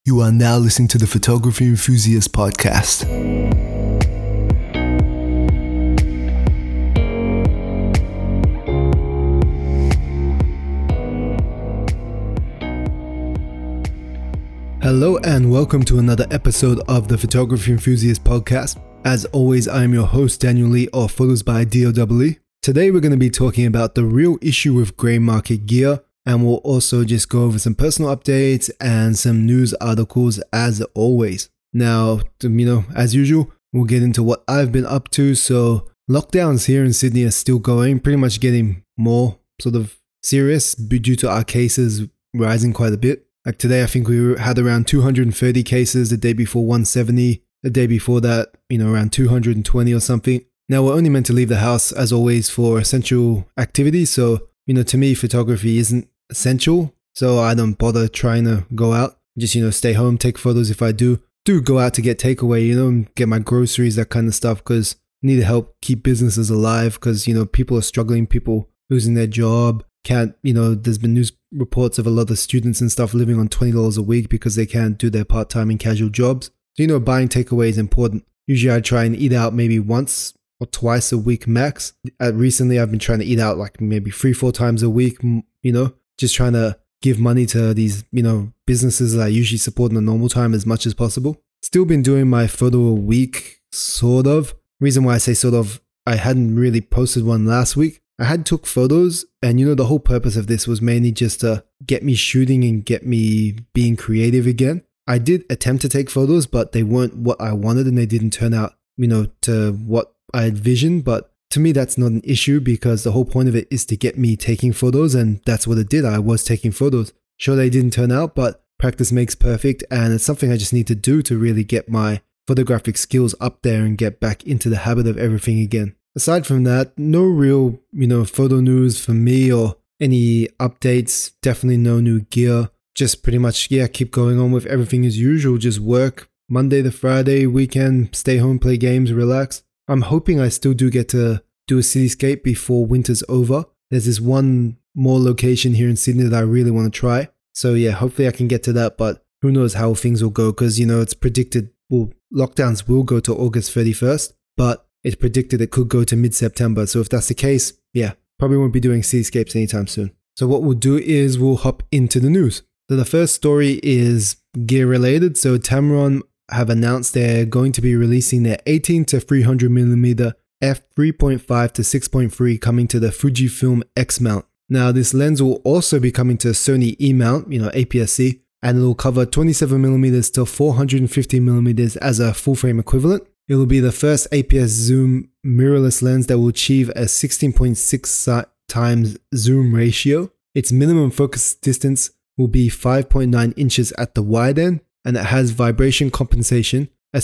You are now listening to the Photography Enthusiast Podcast. Hello and welcome to another episode of the Photography Enthusiast Podcast. As always, I am your host, Daniel Lee of Photos by DOEE. Today we're going to be talking about the real issue with grey market gear, and we'll also just go over some personal updates and some news articles as always. Now, as usual, we'll get into what I've been up to. So lockdowns here in Sydney are still going, pretty much getting more sort of serious due to our cases rising quite a bit. Like today, I think we had around 230 cases, the day before 170, the day before that, around 220 or something. Now, we're only meant to leave the house, as always, for essential activities. So, to me, photography isn't essential. So I don't bother trying to go out. Just, stay home, take photos if I do go out to get takeaway, and get my groceries, that kind of stuff, because I need to help keep businesses alive because, people are struggling, people losing their job. There's been news reports of a lot of students and stuff living on $20 a week because they can't do their part-time and casual jobs. So, buying takeaway is important. Usually I try and eat out maybe once or twice a week max. Recently I've been trying to eat out like maybe 3-4 times a week, just trying to give money to these, businesses that I usually support in the normal time as much as possible. Still been doing my photo a week, sort of. Reason why I say sort of, I hadn't really posted one last week. I had took photos and the whole purpose of this was mainly just to get me shooting and get me being creative again. I did attempt to take photos, but they weren't what I wanted and they didn't turn out, to what I had visioned. But to me, that's not an issue because the whole point of it is to get me taking photos, and that's what it did. I was taking photos. Sure, they didn't turn out, but practice makes perfect, and it's something I just need to do to really get my photographic skills up there and get back into the habit of everything again. Aside from that, no real, photo news for me or any updates. Definitely no new gear. Just pretty much, keep going on with everything as usual. Just work Monday to Friday, weekend, stay home, play games, relax. I'm hoping I still do get to do a cityscape before winter's over. There's this one more location here in Sydney that I really want to try. So hopefully I can get to that, but who knows how things will go because, it's predicted, lockdowns will go to August 31st, but it's predicted it could go to mid-September. So if that's the case, probably won't be doing cityscapes anytime soon. So what we'll do is we'll hop into the news. So the first story is gear related. So Tamron have announced they're going to be releasing their 18 to 300mm f3.5 to 6.3 coming to the Fujifilm X mount. Now this lens will also be coming to Sony E mount, APS-C, and it will cover 27mm to 450mm as a full frame equivalent. It will be the first APS zoom mirrorless lens that will achieve a 16.6 times zoom ratio. Its minimum focus distance will be 5.9 inches at the wide end, and it has vibration compensation, a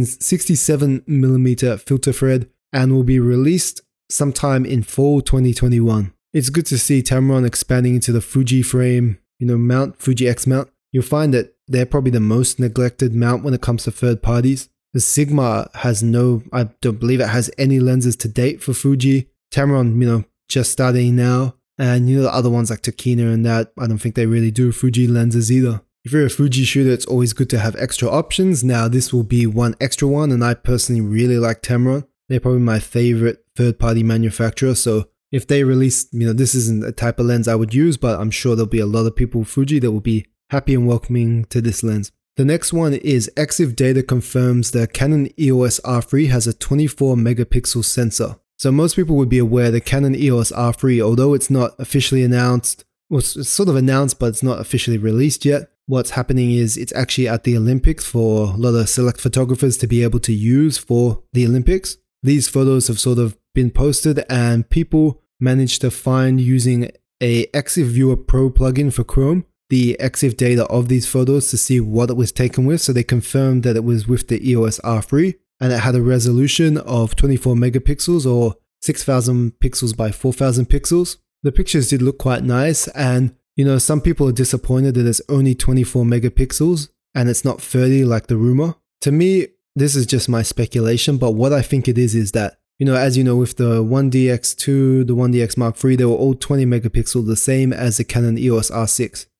67mm filter thread, and will be released sometime in fall 2021. It's good to see Tamron expanding into the Fuji frame, mount, Fuji X mount. You'll find that they're probably the most neglected mount when it comes to third parties. The Sigma has I don't believe it has any lenses to date for Fuji. Tamron, just starting now. And the other ones like Tokina and that, I don't think they really do Fuji lenses either. If you're a Fuji shooter, it's always good to have extra options. Now this will be one extra one, and I personally really like Tamron. They're probably my favorite third-party manufacturer. So if they release, this isn't a type of lens I would use, but I'm sure there'll be a lot of people Fuji that will be happy and welcoming to this lens. The next one is Exif Data confirms the Canon EOS R3 has a 24 megapixel sensor. So most people would be aware the Canon EOS R3, although it's not officially announced, it's sort of announced, but it's not officially released yet. What's happening is it's actually at the Olympics for a lot of select photographers to be able to use for the Olympics. These photos have sort of been posted and people managed to find using a Exif Viewer Pro plugin for Chrome the Exif data of these photos to see what it was taken with. So they confirmed that it was with the EOS R3 and it had a resolution of 24 megapixels or 6,000 pixels by 4,000 pixels. The pictures did look quite nice, and some people are disappointed that it's only 24 megapixels and it's not 30 like the rumor. To me, this is just my speculation, but what I think it is that, as with the 1DX2, the 1DX Mark III, they were all 20 megapixel, the same as the Canon EOS R6.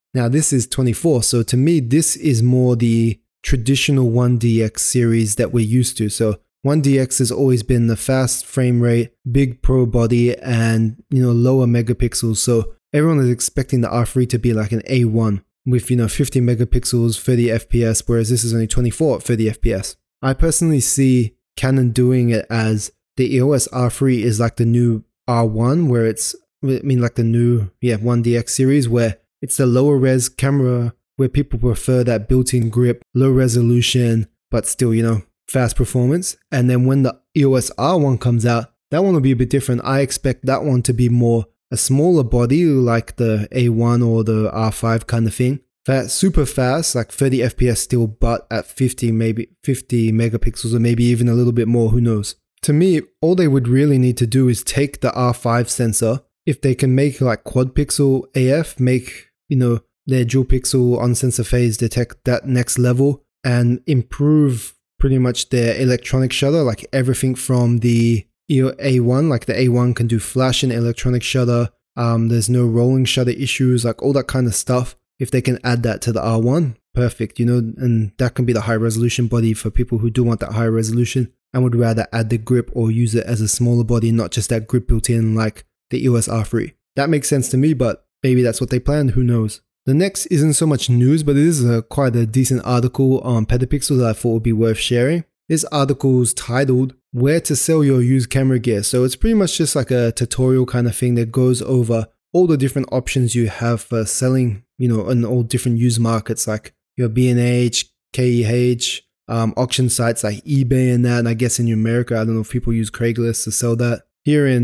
Now this is 24, so to me this is more the traditional 1DX series that we're used to. So 1DX has always been the fast frame rate, big pro body, and lower megapixels. So everyone is expecting the R3 to be like an A1 with 50 megapixels, 30 FPS, whereas this is only 24 at 30 FPS. I personally see Canon doing it as the EOS R3 is like the new R1, where it's like the new 1DX series, where it's the lower res camera where people prefer that built-in grip, low resolution, but still fast performance. And then when the EOS R1 comes out, that one will be a bit different. I expect that one to be more a smaller body like the A1 or the R5 kind of thing. Super fast, like 30 FPS still, but at 50 megapixels, or maybe even a little bit more, who knows. To me, all they would really need to do is take the R5 sensor. If they can make like quad pixel AF, make their dual pixel on sensor phase detect that next level, and improve pretty much their electronic shutter, like everything from the A1, like the A1 can do flash and electronic shutter. There's no rolling shutter issues, like all that kind of stuff. If they can add that to the R1, perfect, and that can be the high resolution body for people who do want that high resolution and would rather add the grip or use it as a smaller body, not just that grip built in like the EOS R3. That makes sense to me, but maybe that's what they planned, who knows. The next isn't so much news, but it is quite a decent article on Petapixel that I thought would be worth sharing. This article is titled Where to Sell Your Used Camera Gear. So it's pretty much just like a tutorial kind of thing that goes over all the different options you have for selling, in all different used markets like your B&H, KEH, auction sites like eBay and that. And I guess in America, I don't know if people use Craigslist to sell that. Here in,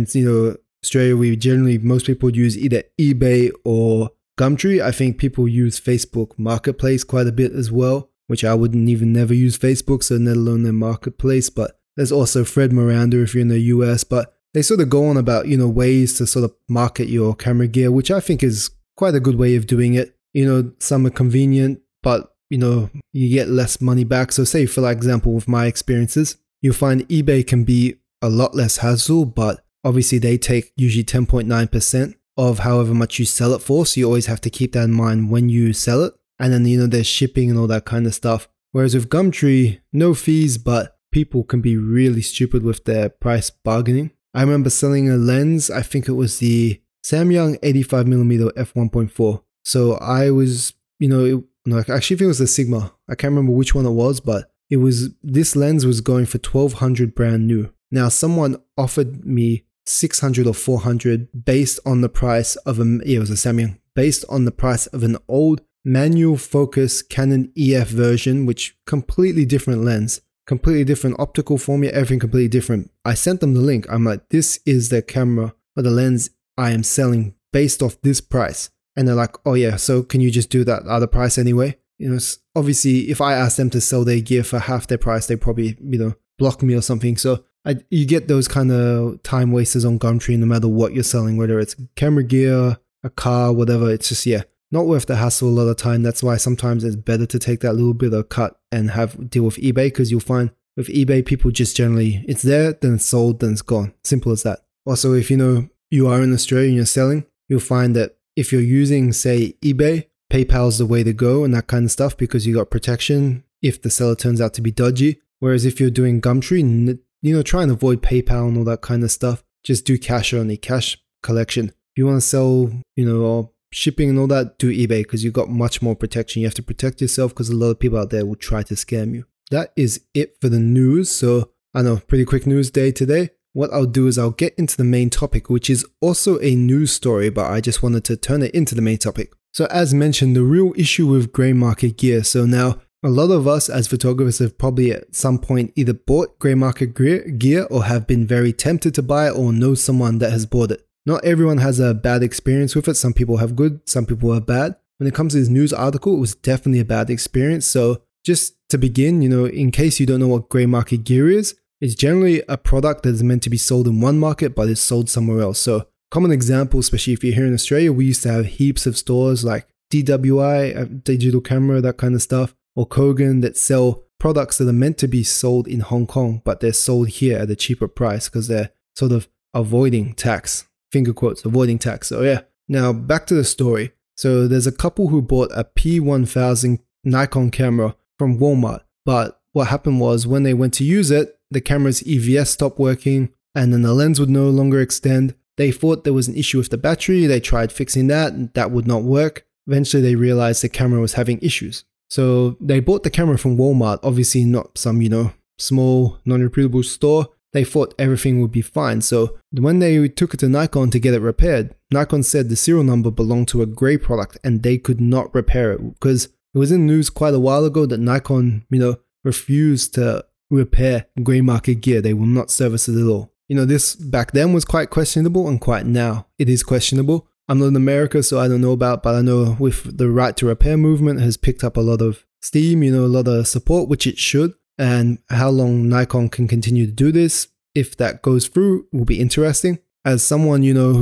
Australia, most people use either eBay or Gumtree. I think people use Facebook Marketplace quite a bit as well, which I wouldn't even never use Facebook, so let alone their marketplace. But there's also Fred Miranda if you're in the US. But they sort of go on about, ways to sort of market your camera gear, which I think is quite a good way of doing it. Some are convenient, but, you get less money back. So say, for example, with my experiences, you'll find eBay can be a lot less hassle, but obviously they take usually 10.9% of however much you sell it for. So you always have to keep that in mind when you sell it. And then, there's shipping and all that kind of stuff. Whereas with Gumtree, no fees, but people can be really stupid with their price bargaining. I remember selling a lens. I think it was the Samyang 85mm f1.4. So I was, I actually think it was the Sigma. I can't remember which one it was, but this lens was going for 1,200 brand new. Now someone offered me 600 or 400 based on the price of it was a Samyang, based on the price of an old manual focus Canon EF version, which completely different lens, completely different optical formula, everything completely different. I sent them the link. I'm like, this is the camera or the lens I am selling based off this price. And they're like, oh yeah, so can you just do that other price anyway? Obviously if I asked them to sell their gear for half their price, they probably, block me or something. So you get those kind of time wasters on Gumtree no matter what you're selling, whether it's camera gear, a car, whatever. It's just, not worth the hassle a lot of time. That's why sometimes it's better to take that little bit of cut and deal with eBay, because you'll find with eBay, people just generally, it's there, then it's sold, then it's gone. Simple as that. Also, if you are in Australia and you're selling, you'll find that if you're using, say, eBay, PayPal's the way to go and that kind of stuff, because you got protection if the seller turns out to be dodgy. Whereas if you're doing Gumtree, try and avoid PayPal and all that kind of stuff. Just do cash only, cash collection. If you want to sell, or shipping and all that, do eBay, because you've got much more protection. You have to protect yourself because a lot of people out there will try to scam you. That is it for the news. So I know, pretty quick news day today. What I'll do is I'll get into the main topic, which is also a news story, but I just wanted to turn it into the main topic. So as mentioned, the real issue with grey market gear. So now a lot of us as photographers have probably at some point either bought grey market gear or have been very tempted to buy it or know someone that has bought it. Not everyone has a bad experience with it. Some people have good, some people are bad. When it comes to this news article, it was definitely a bad experience. So just to begin, in case you don't know what grey market gear is, it's generally a product that is meant to be sold in one market, but is sold somewhere else. So common example, especially if you're here in Australia, we used to have heaps of stores like DWI, Digital Camera, that kind of stuff, or Kogan that sell products that are meant to be sold in Hong Kong, but they're sold here at a cheaper price because they're sort of avoiding tax. Finger quotes, avoiding tax. So yeah. Now back to the story. So there's a couple who bought a P1000 Nikon camera from Walmart, but what happened was when they went to use it, the camera's EVS stopped working and then the lens would no longer extend. They thought there was an issue with the battery. They tried fixing that and that would not work. Eventually they realized the camera was having issues. So they bought the camera from Walmart, obviously not some, small non-reputable store. They thought everything would be fine. So when they took it to Nikon to get it repaired, Nikon said the serial number belonged to a Grey product and they could not repair it because it was in the news quite a while ago that Nikon, refused to repair Grey market gear. They will not service it at all. This back then was quite questionable and quite now it is questionable. I'm not in America, so I don't know about, but I know with the right to repair movement has picked up a lot of steam, a lot of support, which it should. And how long Nikon can continue to do this, if that goes through, will be interesting. As someone,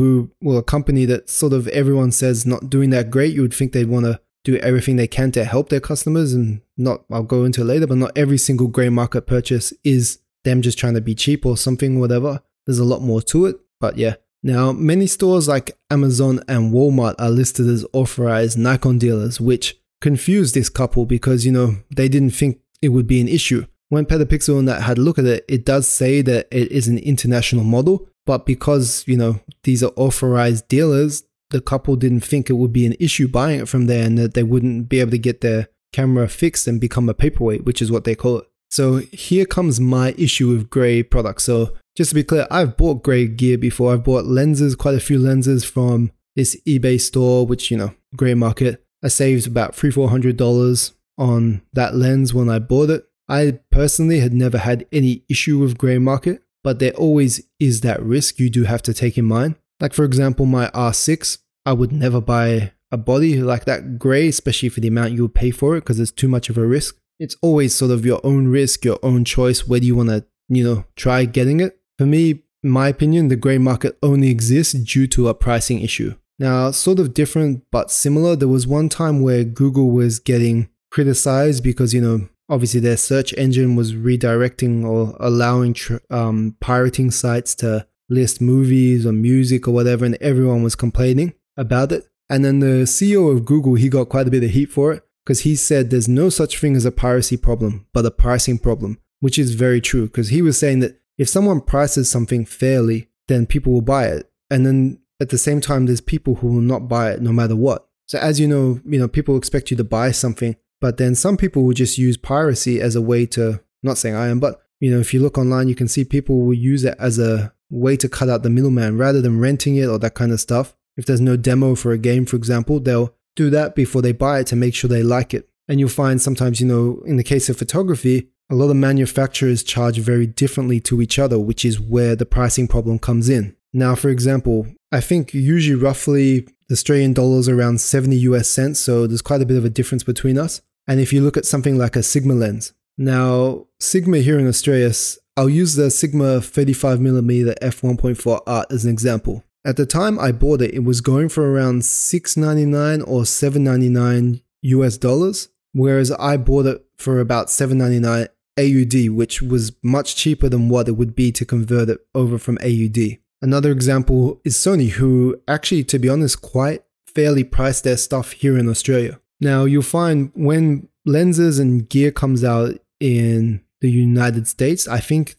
a company that sort of everyone says not doing that great, you would think they'd want to do everything they can to help their customers and I'll go into it later, but not every single grey market purchase is them just trying to be cheap or something, whatever. There's a lot more to it, but yeah. Now, many stores like Amazon and Walmart are listed as authorized Nikon dealers, which confused this couple because, they didn't think it would be an issue. When Petapixel and that had a look at it, it does say that it is an international model, but because, these are authorized dealers, the couple didn't think it would be an issue buying it from there and that they wouldn't be able to get their camera fixed and become a paperweight, which is what they call it. So here comes my issue with Grey products. So just to be clear, I've bought Grey gear before. I've bought lenses, quite a few lenses from this eBay store, which, Grey market. I saved about $300-400 on that lens when I bought it. I personally had never had any issue with Grey market, but there always is that risk you do have to take in mind. Like for example, my R6, I would never buy a body like that Grey, especially for the amount you would pay for it because it's too much of a risk. It's always sort of your own risk, your own choice, whether you want to, try getting it. For me, in my opinion, the Grey market only exists due to a pricing issue. Now, sort of different but similar, there was one time where Google was getting criticized because, obviously their search engine was redirecting or allowing pirating sites to list movies or music or whatever, and everyone was complaining about it. And then the CEO of Google, he got quite a bit of heat for it because he said there's no such thing as a piracy problem, but a pricing problem, which is very true because he was saying that if someone prices something fairly, then people will buy it. And then at the same time, there's people who will not buy it no matter what. So as you know, people expect you to buy something, but then some people will just use piracy as a way to, not saying I am, but if you look online, you can see people will use it as a way to cut out the middleman rather than renting it or that kind of stuff. If there's no demo for a game, for example, they'll do that before they buy it to make sure they like it. And you'll find sometimes, in the case of photography, a lot of manufacturers charge very differently to each other, which is where the pricing problem comes in. Now, for example, I think usually roughly Australian dollars around 70 US cents. So there's quite a bit of a difference between us. And if you look at something like a Sigma lens, now Sigma here in Australia, I'll use the Sigma 35mm f1.4 Art as an example. At the time I bought it, it was going for around $6.99 or $7.99 US dollars, whereas I bought it for about $7.99 AUD, which was much cheaper than what it would be to convert it over from AUD. Another example is Sony, who actually, to be honest, quite fairly priced their stuff here in Australia. Now, you'll find when lenses and gear comes out in the United States, I think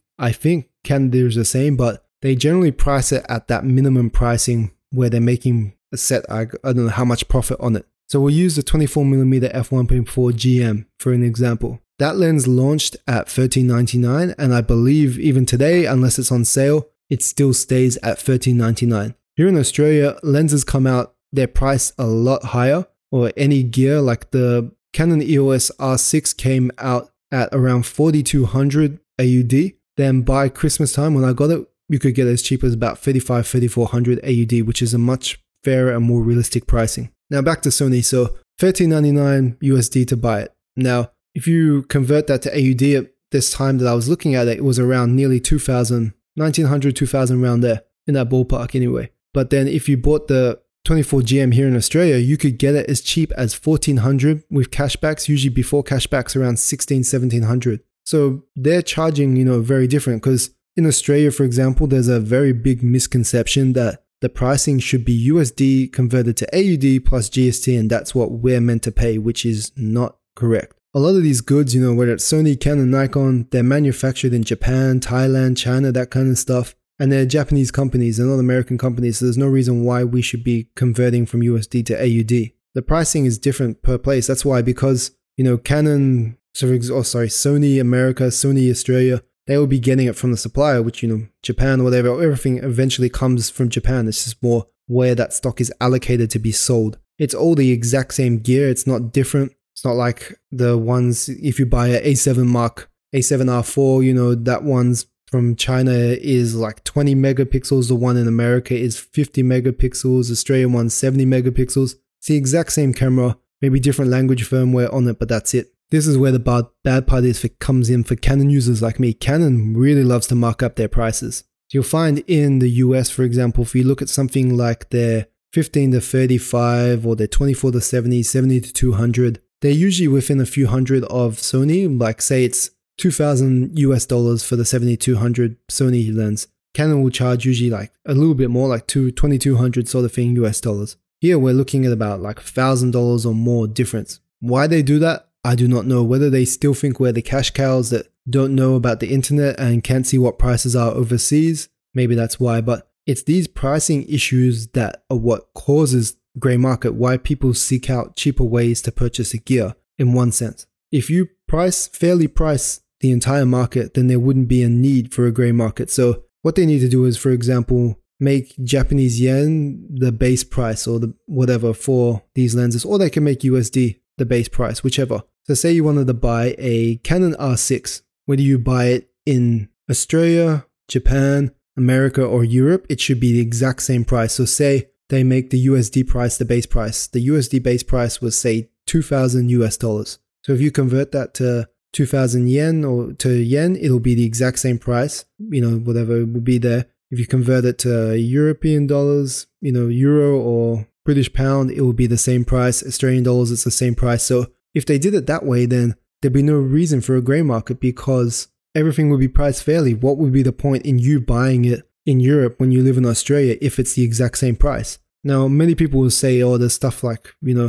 Canada is the same, but they generally price it at that minimum pricing where they're making a set, I don't know how much profit on it. So we'll use the 24mm f1.4 GM for an example. That lens launched at $13.99, and I believe even today, unless it's on sale, it still stays at $13.99. Here in Australia, lenses come out, they're priced a lot higher, or any gear like the Canon EOS R6 came out at around $4,200 AUD. Then by Christmas time when I got it, you could get it as cheap as about $3,400 AUD, which is a much fairer and more realistic pricing. Now back to Sony, so $13.99 USD to buy it. Now, if you convert that to AUD at this time that I was looking at it, it was around nearly 2,000, 1,900, 2,000 around there, in that ballpark anyway. But then if you bought the 24 GM here in Australia, you could get it as cheap as $1,400 with cashbacks, usually before cashbacks around $1,600, $1,700. So they're charging, very different because in Australia, for example, there's a very big misconception that the pricing should be USD converted to AUD plus GST, and that's what we're meant to pay, which is not correct. A lot of these goods, whether it's Sony, Canon, Nikon, they're manufactured in Japan, Thailand, China, that kind of stuff. And they're Japanese companies, they're not American companies, so there's no reason why we should be converting from USD to AUD. The pricing is different per place. That's why, because, Canon, Sony America, Sony Australia, they will be getting it from the supplier, which, Japan or whatever, everything eventually comes from Japan. It's just more where that stock is allocated to be sold. It's all the exact same gear. It's not different. It's not like the ones, if you buy a A7R4, that one's from China is like 20 megapixels. The one in America is 50 megapixels. Australian one's 70 megapixels. It's the exact same camera, maybe different language firmware on it, but that's it. This is where the bad part comes in for Canon users like me. Canon really loves to mark up their prices. You'll find in the US, for example, if you look at something like their 15 to 35 or their 24 to 70, 70 to 200, they're usually within a few hundred of Sony. Like say it's $2,000 for the 70-200 Sony lens. Canon will charge usually like a little bit more, like $2,200 sort of thing US dollars. Here we're looking at about like $1,000 or more difference. Why they do that, I do not know. Whether they still think we're the cash cows that don't know about the internet and can't see what prices are overseas, maybe that's why. But it's these pricing issues that are what causes grey market, why people seek out cheaper ways to purchase a gear in one sense. If you fairly price the entire market, then there wouldn't be a need for a grey market. So what they need to do is, for example, make Japanese yen the base price or the whatever for these lenses, or they can make USD the base price, whichever. So say you wanted to buy a Canon R6, whether you buy it in Australia, Japan, America, or Europe, it should be the exact same price. So say they make the USD price the base price. The USD base price was say $2,000. So if you convert that to 2,000 yen or to yen, it'll be the exact same price, whatever it would be there. If you convert it to European dollars, euro or British pound, it will be the same price. Australian dollars, it's the same price. So if they did it that way, then there'd be no reason for a grey market because everything would be priced fairly. What would be the point in you buying it in Europe when you live in Australia if it's the exact same price? Now, many people will say, there's stuff like,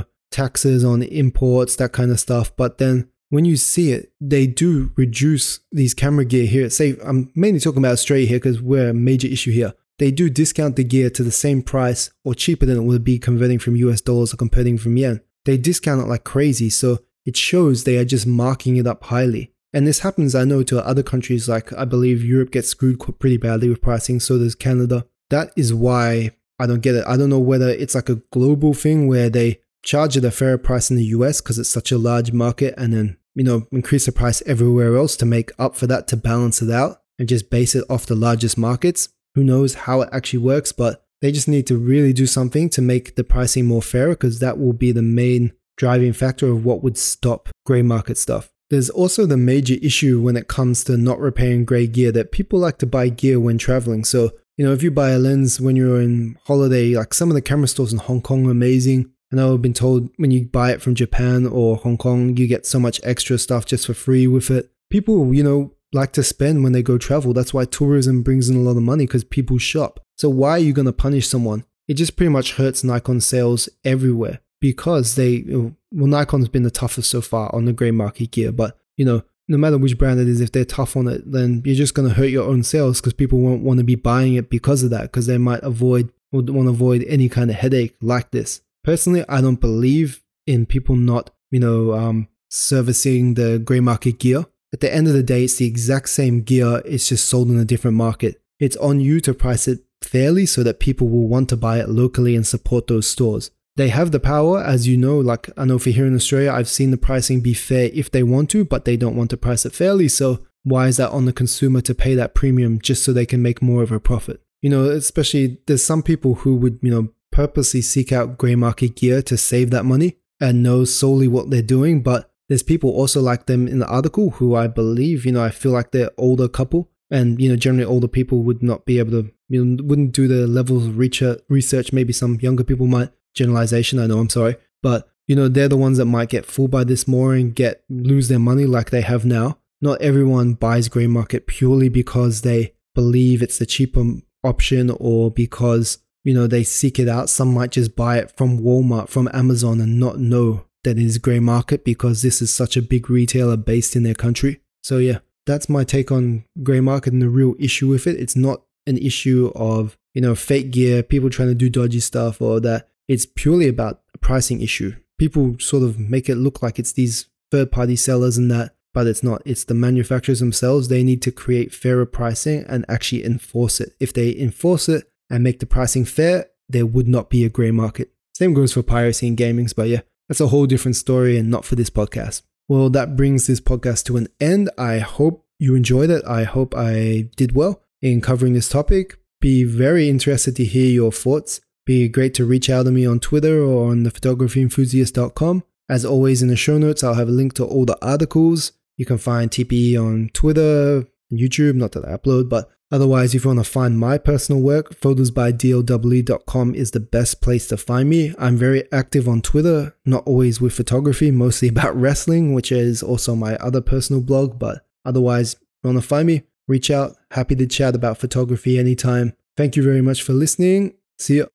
taxes on imports, that kind of stuff. But then when you see it, they do reduce these camera gear here. Say, I'm mainly talking about Australia here because we're a major issue here. They do discount the gear to the same price or cheaper than it would be converting from US dollars or converting from yen. They discount it like crazy. So it shows they are just marking it up highly. And this happens, I know, to other countries, like I believe Europe gets screwed pretty badly with pricing. So does Canada. That is why I don't get it. I don't know whether it's like a global thing where they charge it a fairer price in the US because it's such a large market and then, increase the price everywhere else to make up for that, to balance it out and just base it off the largest markets. Who knows how it actually works, but they just need to really do something to make the pricing more fair because that will be the main driving factor of what would stop grey market stuff. There's also the major issue when it comes to not repairing grey gear that people like to buy gear when traveling. So, if you buy a lens when you're in holiday, like some of the camera stores in Hong Kong are amazing. And I've been told when you buy it from Japan or Hong Kong, you get so much extra stuff just for free with it. People, like to spend when they go travel. That's why tourism brings in a lot of money because people shop. So why are you going to punish someone? It just pretty much hurts Nikon sales everywhere because Nikon's been the toughest so far on the grey market gear. But, no matter which brand it is, if they're tough on it, then you're just going to hurt your own sales because people won't want to be buying it because of that, because they might want to avoid any kind of headache like this. Personally, I don't believe in people not, servicing the grey market gear. At the end of the day, it's the exact same gear. It's just sold in a different market. It's on you to price it fairly so that people will want to buy it locally and support those stores. They have the power, as you know, like I know for here in Australia, I've seen the pricing be fair if they want to, but they don't want to price it fairly. So why is that on the consumer to pay that premium just so they can make more of a profit? Especially there's some people who would, purposely seek out grey market gear to save that money and know solely what they're doing. But there's people also like them in the article who I believe, I feel like they're older couple and, generally older people would not be able to, wouldn't do the levels of research. Maybe some younger people might, generalization, I know, I'm sorry. But, they're the ones that might get fooled by this more and lose their money like they have now. Not everyone buys grey market purely because they believe it's the cheaper option or because they seek it out. Some might just buy it from Walmart, from Amazon, and not know that it is grey market because this is such a big retailer based in their country. So yeah, that's my take on grey market and the real issue with it. It's not an issue of, fake gear, people trying to do dodgy stuff or that. It's purely about a pricing issue. People sort of make it look like it's these third-party sellers and that, but it's not. It's the manufacturers themselves. They need to create fairer pricing and actually enforce it. If they enforce it and make the pricing fair, there would not be a grey market. Same goes for piracy and gaming, but yeah, that's a whole different story and not for this podcast. Well, that brings this podcast to an end. I hope you enjoyed it. I hope I did well in covering this topic. Be very interested to hear your thoughts. Be great to reach out to me on Twitter or on thephotographyenthusiast.com. As always, in the show notes, I'll have a link to all the articles. You can find TPE on Twitter, YouTube, not that I upload, but otherwise, if you want to find my personal work, photosbydle.com is the best place to find me. I'm very active on Twitter, not always with photography, mostly about wrestling, which is also my other personal blog. But otherwise, if you want to find me, reach out. Happy to chat about photography anytime. Thank you very much for listening. See ya.